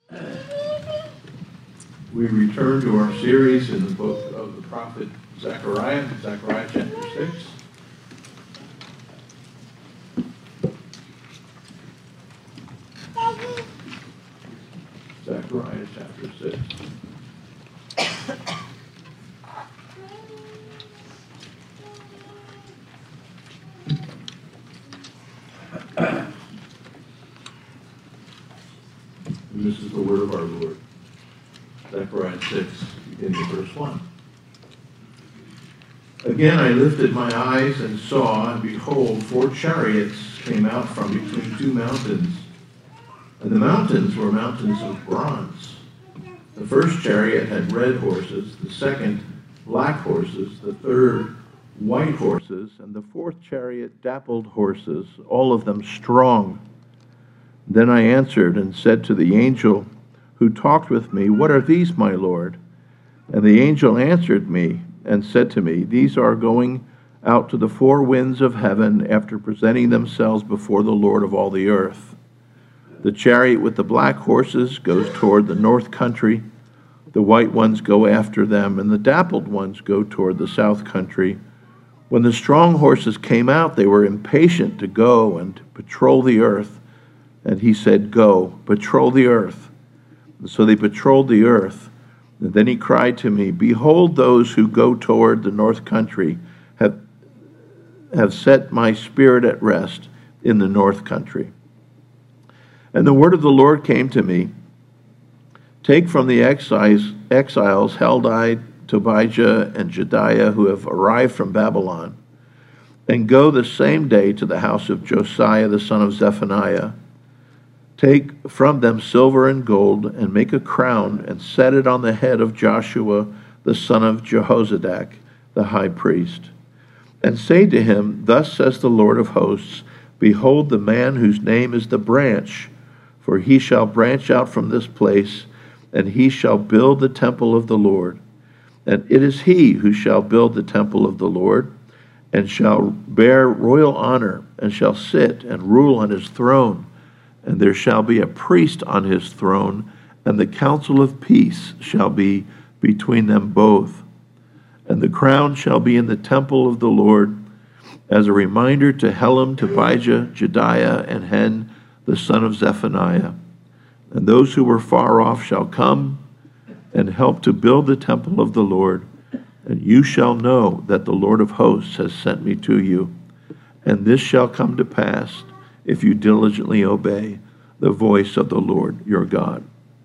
We return to our series in the book of the prophet Zechariah, Zechariah chapter 6. Zechariah chapter 6. And this is the word of our Lord. Zechariah 6, beginning at verse 1. Again I lifted my eyes and saw, and behold, 4 chariots came out from between 2 mountains. And the mountains were mountains of bronze. The first chariot had red horses, the second black horses, the third white horses, and the fourth chariot dappled horses, all of them strong. Then I answered and said to the angel who talked with me, "What are these, my Lord?" And the angel answered me and said to me, "These are going out to the 4 winds of heaven after presenting themselves before the Lord of all the earth. The chariot with the black horses goes toward the north country, the white ones go after them, and the dappled ones go toward the south country." When the strong horses came out, they were impatient to go and to patrol the earth. And he said, "Go, patrol the earth." And so they patrolled the earth. And then he cried to me, "Behold, those who go toward the north country have set my spirit at rest in the north country." And the word of the Lord came to me, "Take from the exiles Heldai, Tobijah, and Jedaiah, who have arrived from Babylon, and go the same day to the house of Josiah the son of Zephaniah. Take from them silver and gold, and make a crown, and set it on the head of Joshua the son of Jehozadak, the high priest. And say to him, Thus says the Lord of hosts, Behold the man whose name is the branch, for he shall branch out from this place, and he shall build the temple of the Lord. And it is he who shall build the temple of the Lord, and shall bear royal honor, and shall sit and rule on his throne. And there shall be a priest on his throne, and the counsel of peace shall be between them both. And the crown shall be in the temple of the Lord, as a reminder to Helam, Tobijah, Jedaiah, and Hen, the son of Zephaniah. And those who were far off shall come and help to build the temple of the Lord. And you shall know that the Lord of hosts has sent me to you. And this shall come to pass if you diligently obey the voice of the Lord your God."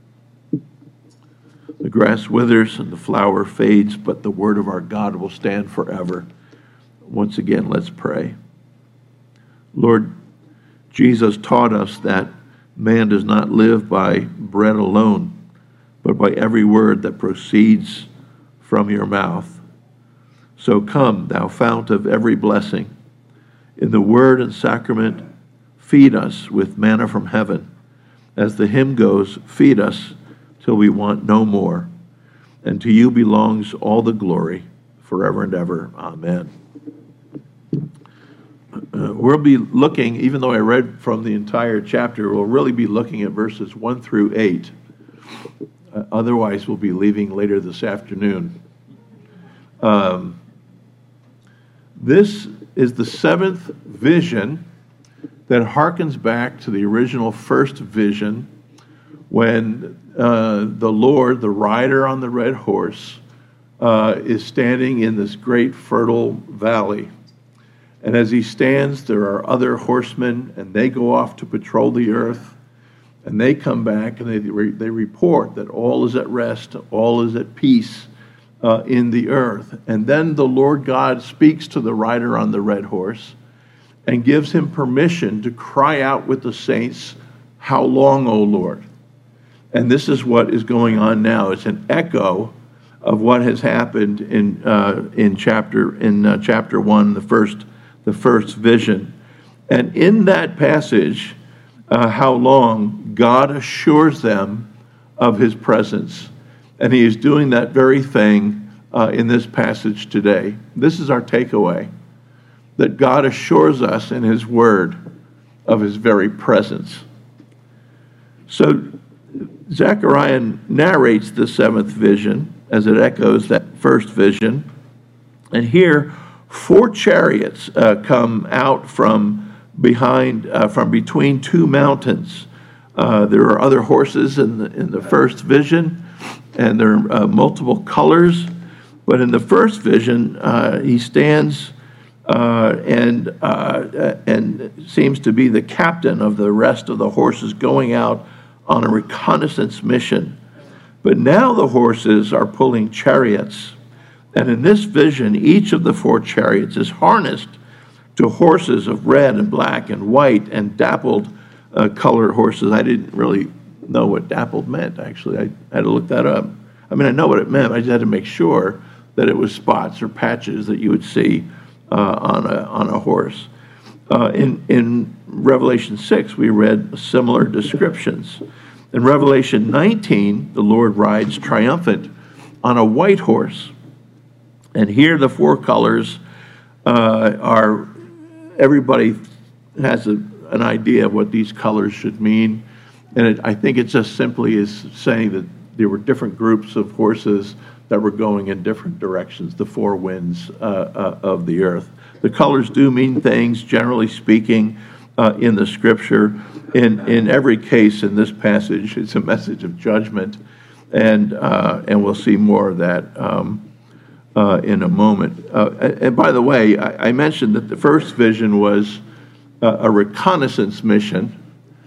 The grass withers and the flower fades, but the word of our God will stand forever. Once again, let's pray. Lord, Jesus taught us that man does not live by bread alone, but by every word that proceeds from your mouth. So come, thou fount of every blessing. In the word and sacrament, feed us with manna from heaven. As the hymn goes, feed us till we want no more. And to you belongs all the glory, forever and ever. Amen. We'll be looking, even though I read from the entire chapter, we'll really be looking at verses 1 through 8. Otherwise, we'll be leaving later this afternoon. This is the 7th vision that harkens back to the original first vision when the Lord, the rider on the red horse, is standing in this great fertile valley. And as he stands, there are other horsemen, and they go off to patrol the earth, and they come back, and they report that all is at rest, all is at peace in the earth. And then the Lord God speaks to the rider on the red horse and gives him permission to cry out with the saints, "How long, O Lord?" And this is what is going on now. It's an echo of what has happened in chapter 1, the first vision. And in that passage, how long, God assures them of his presence. And he is doing that very thing in this passage today. This is our takeaway, that God assures us in his word of his very presence. So Zechariah narrates the seventh vision as it echoes that first vision. And here, 4 chariots come out from between 2 mountains. There are other horses in the first vision, and there are multiple colors. But in the first vision, he stands and seems to be the captain of the rest of the horses going out on a reconnaissance mission. But now the horses are pulling chariots. And in this vision, each of the 4 chariots is harnessed to horses of red and black and white and dappled colored horses. I didn't really know what dappled meant, actually. I had to look that up. I mean, I know what it meant. I just had to make sure that it was spots or patches that you would see on a horse. In Revelation 6, we read similar descriptions. In Revelation 19, the Lord rides triumphant on a white horse. And here the 4 colors are, everybody has an idea of what these colors should mean. And I think it just simply is saying that there were different groups of horses that were going in different directions, the 4 winds of the earth. The colors do mean things, generally speaking, in the Scripture. In every case in this passage, it's a message of judgment, and we'll see more of that in a moment. And by the way, I mentioned that the first vision was a reconnaissance mission.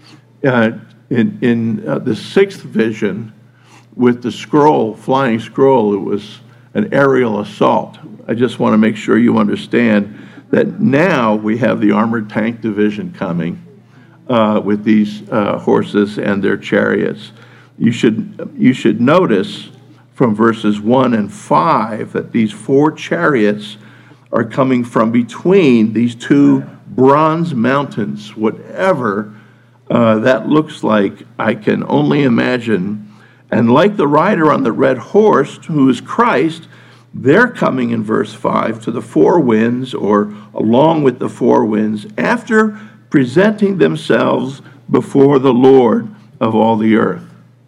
In the 6th vision, with the flying scroll, it was an aerial assault. I just want to make sure you understand that now we have the armored tank division coming with these horses and their chariots. You should notice from verses 1 and 5 that these 4 chariots are coming from between these 2 bronze mountains. Whatever that looks like, I can only imagine. And like the rider on the red horse, who is Christ, they're coming in verse 5 to the 4 winds, or along with the 4 winds, after presenting themselves before the Lord of all the earth.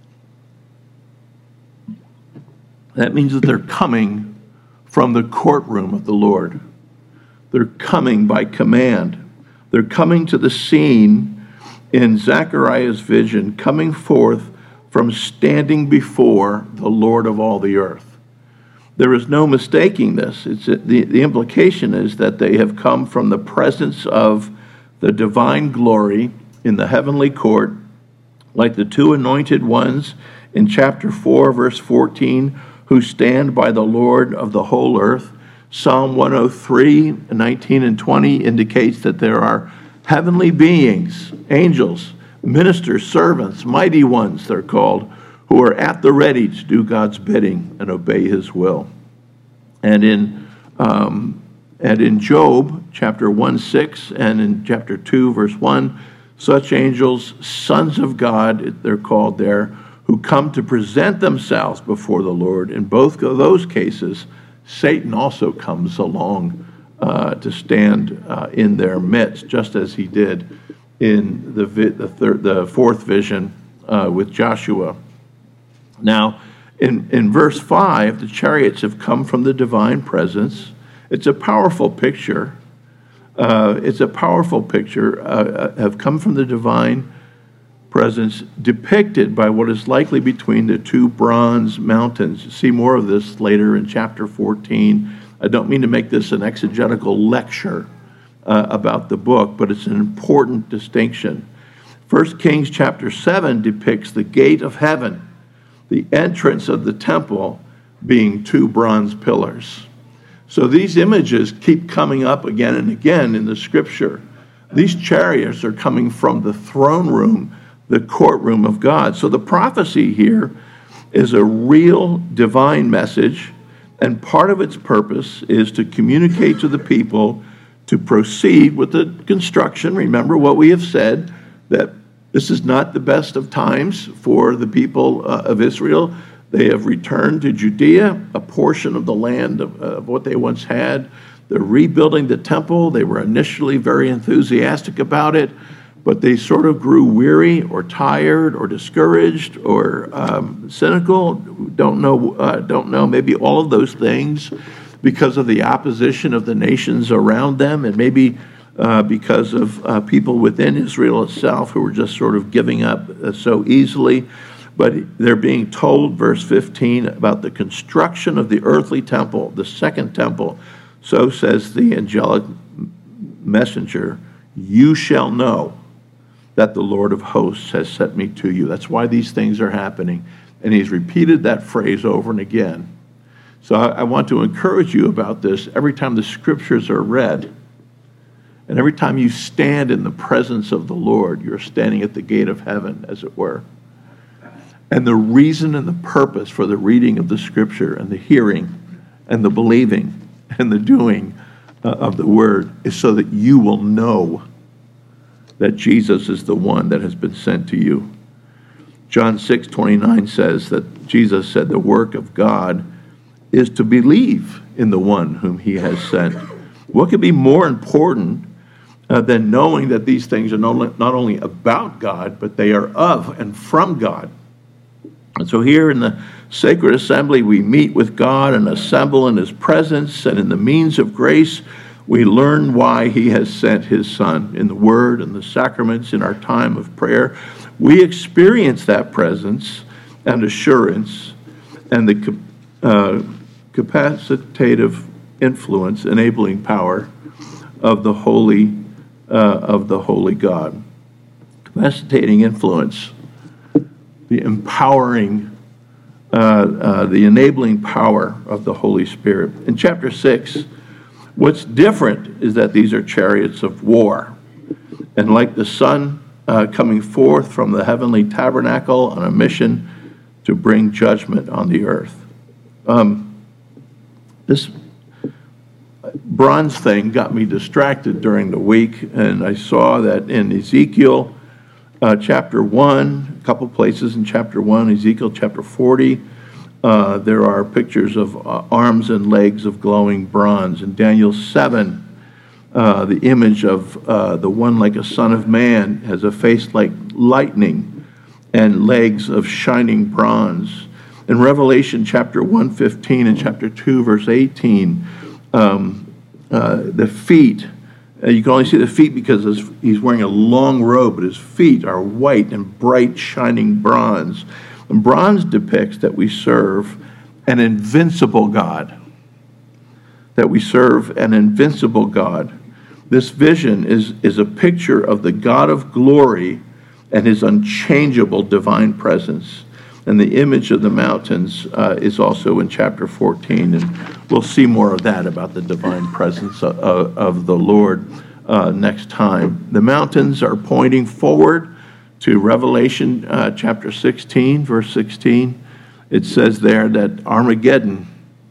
That means that they're coming from the courtroom of the Lord. They're coming by command. They're coming to the scene in Zechariah's vision, coming forth from standing before the Lord of all the earth. There is no mistaking this. The implication is that they have come from the presence of the divine glory in the heavenly court, like the 2 anointed ones in chapter 4, verse 14, who stand by the Lord of the whole earth. Psalm 103, 19 and 20 indicates that there are heavenly beings, angels, ministers, servants, mighty ones, they're called, who are at the ready to do God's bidding and obey his will. And in Job, chapter 1:6, and in chapter 2, verse 1, such angels, sons of God, they're called there, who come to present themselves before the Lord. In both of those cases, Satan also comes along to stand in their midst, just as he did in the 4th vision with Joshua. Now, in verse 5, the chariots have come from the divine presence. It's a powerful picture. Have come from the divine presence, depicted by what is likely between the 2 bronze mountains. You see more of this later in chapter 14. I don't mean to make this an exegetical lecture about the book, but it's an important distinction. 1 Kings chapter 7 depicts the gate of heaven, the entrance of the temple being 2 bronze pillars. So these images keep coming up again and again in the Scripture. These chariots are coming from the throne room, the courtroom of God. So the prophecy here is a real divine message, and part of its purpose is to communicate to the people to proceed with the construction. Remember what we have said, that this is not the best of times for the people of Israel. They have returned to Judea, a portion of the land of what they once had. They're rebuilding the temple. They were initially very enthusiastic about it, but they sort of grew weary or tired or discouraged or cynical. Don't know. Maybe all of those things because of the opposition of the nations around them, and maybe because of people within Israel itself who were just sort of giving up so easily. But they're being told, verse 15, about the construction of the earthly temple, the second temple. So says the angelic messenger, you shall know that the Lord of hosts has sent me to you. That's why these things are happening. And he's repeated that phrase over and again. So I want to encourage you about this every time the scriptures are read. And every time you stand in the presence of the Lord, you're standing at the gate of heaven, as it were. And the reason and the purpose for the reading of the scripture and the hearing and the believing and the doing of the word is so that you will know that Jesus is the one that has been sent to you. John 6:29 says that Jesus said the work of God is to believe in the one whom he has sent. What could be more important than knowing that these things are not only about God, but they are of and from God? And so here in the sacred assembly, we meet with God and assemble in his presence, and in the means of grace, we learn why he has sent his Son. In the word and the sacraments, in our time of prayer, we experience that presence and assurance and the capacitative influence, enabling power of the holy God. Capacitating influence, the empowering, the enabling power of the Holy Spirit. In chapter 6, what's different is that these are chariots of war. And like the sun coming forth from the heavenly tabernacle on a mission to bring judgment on the earth. This bronze thing got me distracted during the week, and I saw that in Ezekiel chapter 1, a couple places in chapter 1, Ezekiel chapter 40, there are pictures of arms and legs of glowing bronze. In Daniel 7, the image of the one like a son of man has a face like lightning and legs of shining bronze. In Revelation chapter 1:15 and chapter 2, verse 18, the feet, you can only see the feet because he's wearing a long robe, but his feet are white and bright, shining bronze. And bronze depicts that we serve an invincible God. That we serve an invincible God. This vision is a picture of the God of glory and his unchangeable divine presence. And the image of the mountains is also in chapter 14. And we'll see more of that about the divine presence of the Lord next time. The mountains are pointing forward to Revelation chapter 16, verse 16. It says there that Armageddon,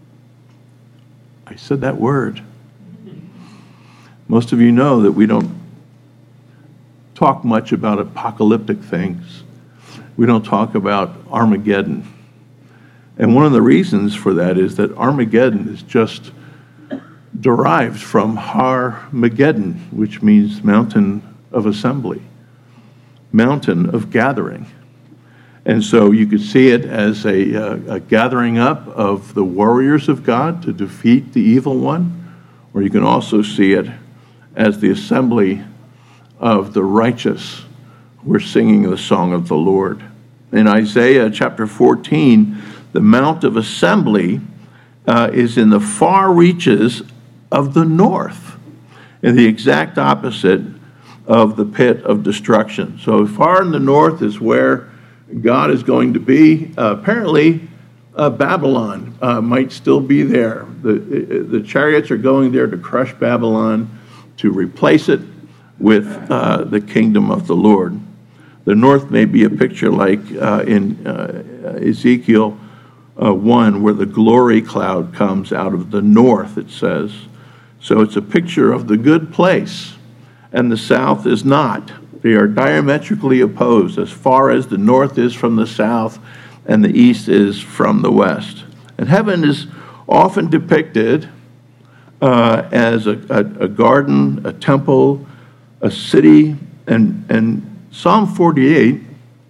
I said that word. Most of you know that we don't talk much about apocalyptic things. We don't talk about Armageddon. And one of the reasons for that is that Armageddon is just derived from Har-Megiddon, which means mountain of assembly, mountain of gathering. And so you could see it as a gathering up of the warriors of God to defeat the evil one, or you can also see it as the assembly of the righteous who are singing the song of the Lord. In Isaiah chapter 14, the Mount of Assembly is in the far reaches of the north, and the exact opposite of the pit of destruction. So far in the north is where God is going to be. Apparently, Babylon might still be there. The chariots are going there to crush Babylon, to replace it with the kingdom of the Lord. The north may be a picture like in Ezekiel 1, where the glory cloud comes out of the north, it says. So it's a picture of the good place, and the south is not. They are diametrically opposed, as far as the north is from the south and the east is from the west. And heaven is often depicted as a garden, a temple, a city, And Psalm 48,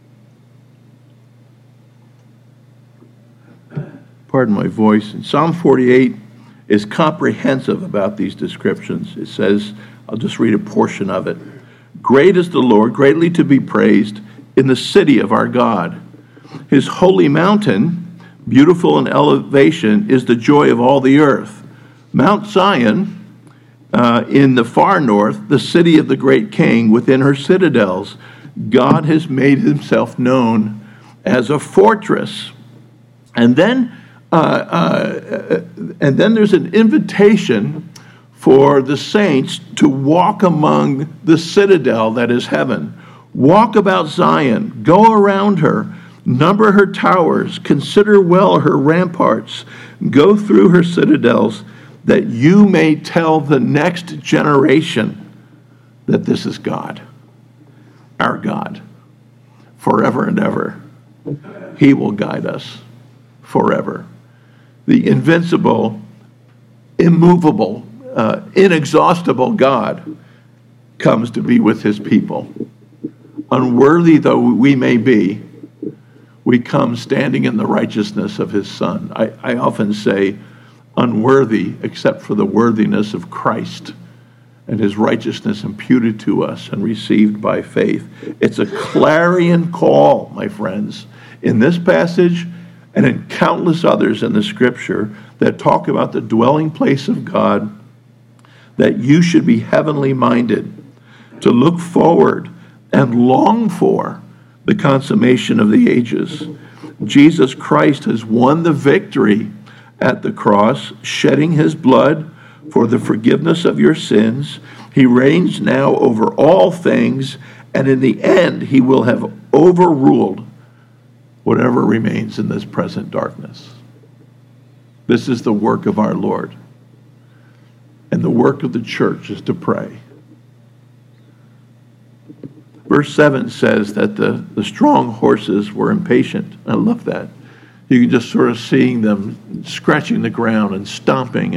pardon my voice, and Psalm 48 is comprehensive about these descriptions. It says, I'll just read a portion of it. Great is the Lord, greatly to be praised in the city of our God. His holy mountain, beautiful in elevation, is the joy of all the earth. Mount Zion, in the far north, the city of the great king within her citadels. God has made himself known as a fortress. And then there's an invitation for the saints to walk among the citadel that is heaven. Walk about Zion, go around her, number her towers, consider well her ramparts, go through her citadels, that you may tell the next generation that this is God, our God, forever and ever. He will guide us forever. The invincible, immovable, inexhaustible God comes to be with his people. Unworthy though we may be, we come standing in the righteousness of his Son. I often say unworthy except for the worthiness of Christ and his righteousness imputed to us and received by faith. It's a clarion call, my friends, in this passage and in countless others in the scripture that talk about the dwelling place of God, that you should be heavenly minded, to look forward and long for the consummation of the ages. Jesus Christ has won the victory at the cross, shedding his blood for the forgiveness of your sins. He reigns now over all things, and in the end, he will have overruled whatever remains in this present darkness. This is the work of our Lord. And the work of the church is to pray. Verse 7 says that the strong horses were impatient. I love that. You can just sort of seeing them scratching the ground and stomping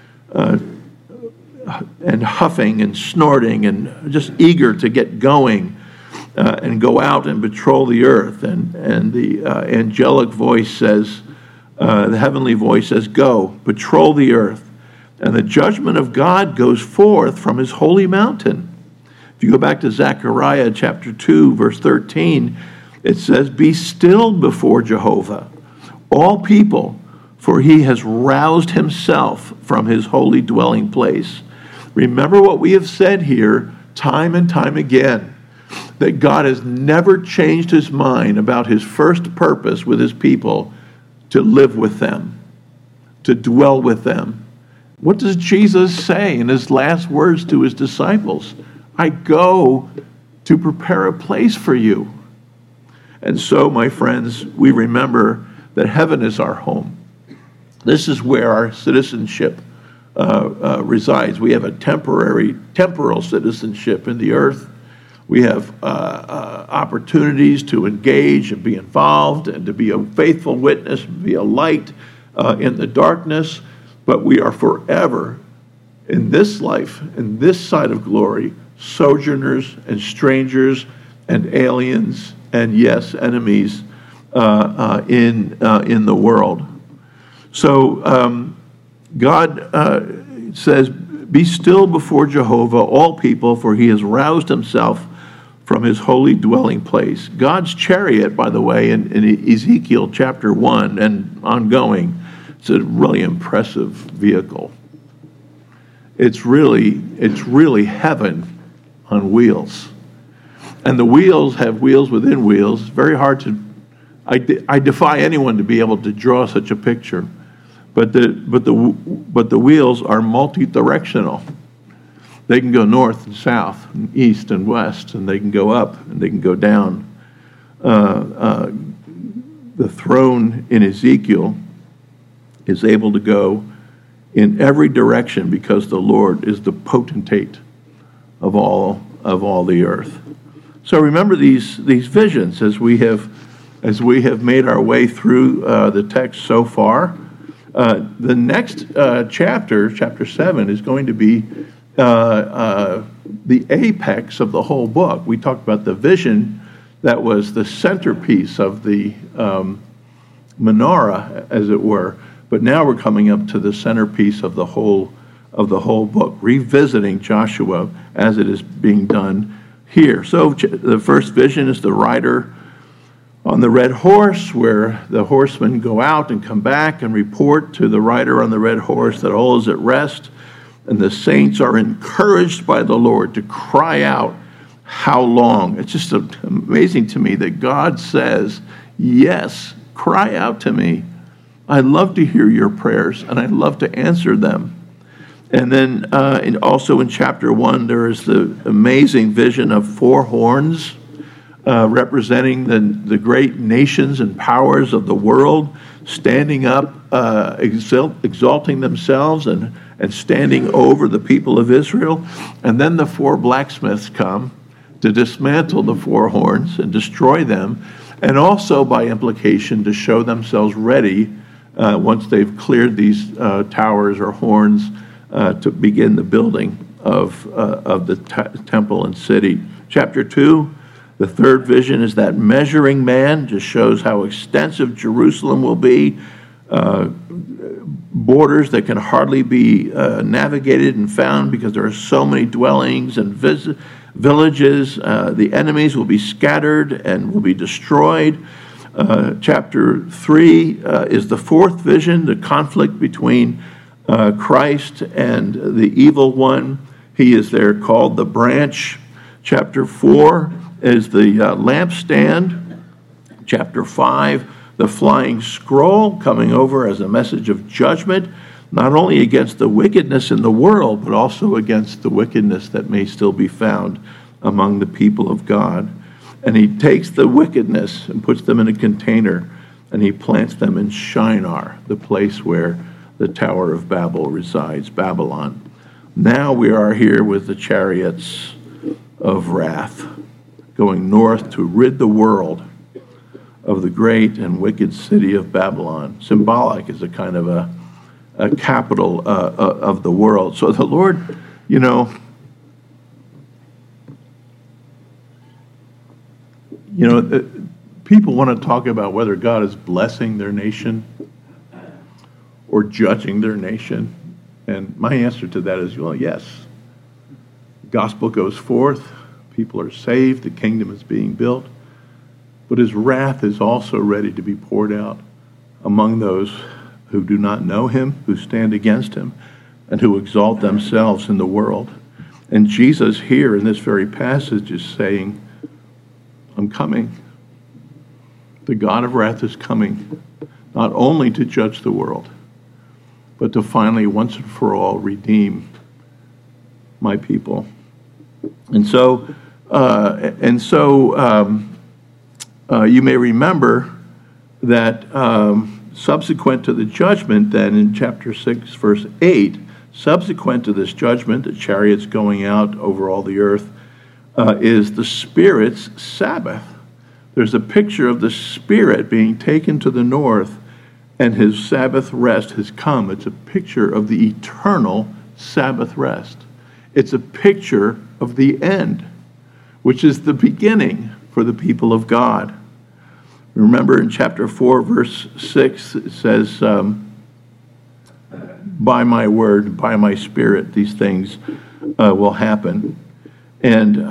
and huffing and snorting and just eager to get going and go out and patrol the earth. And the angelic voice says, the heavenly voice says, go, patrol the earth. And the judgment of God goes forth from his holy mountain. If you go back to Zechariah chapter 2, verse 13, it says, be still before Jehovah, all people, for he has roused himself from his holy dwelling place. Remember what we have said here time and time again, that God has never changed his mind about his first purpose with his people, to live with them, to dwell with them. What does Jesus say in his last words to his disciples? I go to prepare a place for you. And so, my friends, we remember that heaven is our home. This is where our citizenship resides. We have a temporal citizenship in the earth. We have opportunities to engage and be involved and to be a faithful witness, be a light in the darkness. But we are forever in this life, in this side of glory, sojourners and strangers and aliens and, yes, enemies in the world. So God says, be still before Jehovah, all people, for he has roused himself from his holy dwelling place. God's chariot, by the way, in Ezekiel chapter 1 and ongoing, it's a really impressive vehicle. It's really heaven on wheels. And the wheels have wheels within wheels. It's very hard to, I defy anyone to be able to draw such a picture. But the wheels are multi-directional. They can go north and south, and east and west, and they can go up and they can go down. The throne in Ezekiel is able to go in every direction because the Lord is the potentate of all the earth. So remember these visions as we have made our way through the text so far. The next chapter 7, is going to be the apex of the whole book. We talked about the vision that was the centerpiece of the menorah, as it were. But now we're coming up to the centerpiece of the whole book, revisiting Joshua as it is being done here. So the first vision is the rider on the red horse, where the horsemen go out and come back and report to the rider on the red horse that all is at rest, and the saints are encouraged by the Lord to cry out, "How long?" It's just amazing to me that God says, yes, cry out to me. I love to hear your prayers, and I love to answer them. And then also in chapter 1, there is the amazing vision of 4 horns representing the great nations and powers of the world, standing up, exalting themselves and standing over the people of Israel. And then the 4 blacksmiths come to dismantle the 4 horns and destroy them, and also by implication to show themselves ready once they've cleared these towers or horns to begin the building of the temple and city. Chapter 2, the third vision is that measuring man, just shows how extensive Jerusalem will be, borders that can hardly be navigated and found because there are so many dwellings and villages. The enemies will be scattered and will be destroyed. Chapter 3 is the fourth vision, the conflict between Christ and the evil one. He is there called the branch. Chapter 4 is the lampstand. Chapter 5, the flying scroll coming over as a message of judgment, not only against the wickedness in the world, but also against the wickedness that may still be found among the people of God. And he takes the wickedness and puts them in a container, and he plants them in Shinar, the place where the Tower of Babel resides, Babylon. Now we are here with the chariots of wrath, going north to rid the world of the great and wicked city of Babylon. Symbolic as a kind of a capital of the world. So the Lord, people want to talk about whether God is blessing their nation or judging their nation. And my answer to that is, well, yes. The gospel goes forth, people are saved, the kingdom is being built, but his wrath is also ready to be poured out among those who do not know him, who stand against him, and who exalt themselves in the world. And Jesus here in this very passage is saying, I'm coming. The God of wrath is coming, not only to judge the world, but to finally, once and for all, redeem my people. And so you may remember that subsequent to the judgment, then in chapter 6, verse 8, subsequent to this judgment, the chariots going out over all the earth, is the Spirit's Sabbath. There's a picture of the Spirit being taken to the north, and his Sabbath rest has come. It's a picture of the eternal Sabbath rest. It's a picture of the end, which is the beginning for the people of God. Remember in chapter 4, verse 6, it says, by my word, by my Spirit, these things will happen. And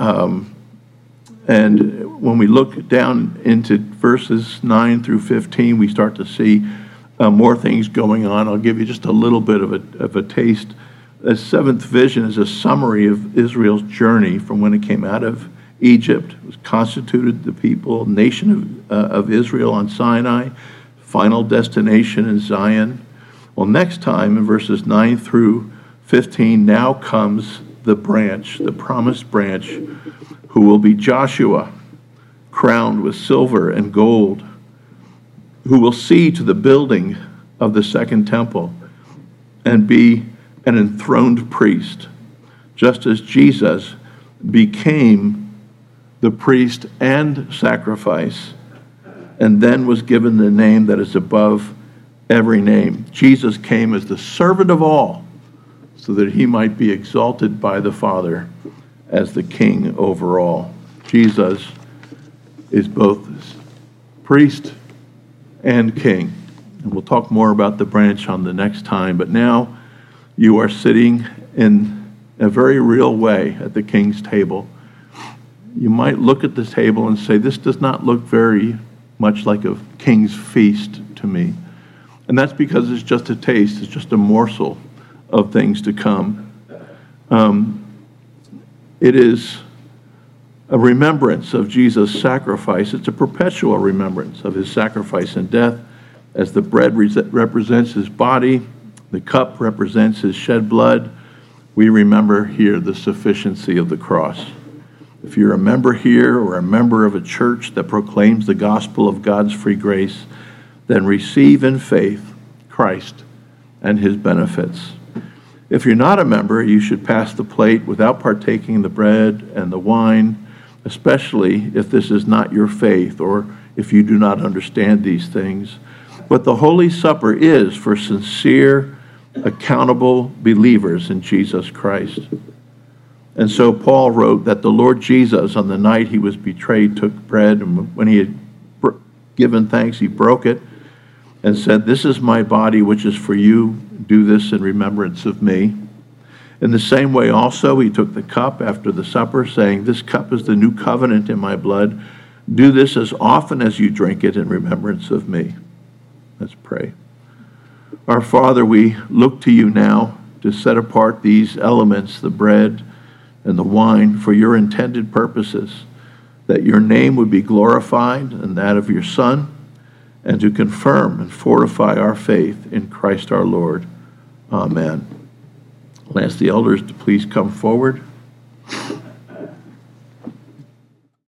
when we look down into verses 9 through 15, we start to see more things going on. I'll give you just a little bit of a taste. The seventh vision is a summary of Israel's journey from when it came out of Egypt, was constituted the people, nation of Israel on Sinai, final destination in Zion. Well, next time in verses 9 through 15, now comes the branch, the promised branch, who will be Joshua, crowned with silver and gold, who will see to the building of the second temple and be an enthroned priest, just as Jesus became the priest and sacrifice, and then was given the name that is above every name. Jesus came as the servant of all, so that he might be exalted by the Father as the king over all. Jesus is both priest and king. And we'll talk more about the branch on the next time, but now you are sitting in a very real way at the king's table. You might look at the table and say, this does not look very much like a king's feast to me. And that's because it's just a taste, it's just a morsel of things to come. It is a remembrance of Jesus' sacrifice. It's a perpetual remembrance of his sacrifice and death, as the bread represents his body, the cup represents his shed blood. We remember here the sufficiency of the cross. If you're a member here or a member of a church that proclaims the gospel of God's free grace, then receive in faith Christ and his benefits. If you're not a member, you should pass the plate without partaking the bread and the wine, especially if this is not your faith or if you do not understand these things. But the Holy Supper is for sincere, accountable believers in Jesus Christ. And so Paul wrote that the Lord Jesus, on the night he was betrayed, took bread, and when he had given thanks, he broke it and said, "This is my body, which is for you. Do this in remembrance of me." In the same way also, he took the cup after the supper, saying, "This cup is the new covenant in my blood. Do this as often as you drink it in remembrance of me." Let's pray. Our Father, we look to you now to set apart these elements, the bread and the wine, for your intended purposes, that your name would be glorified and that of your Son, and to confirm and fortify our faith in Christ our Lord. Amen. I'll ask the elders to please come forward.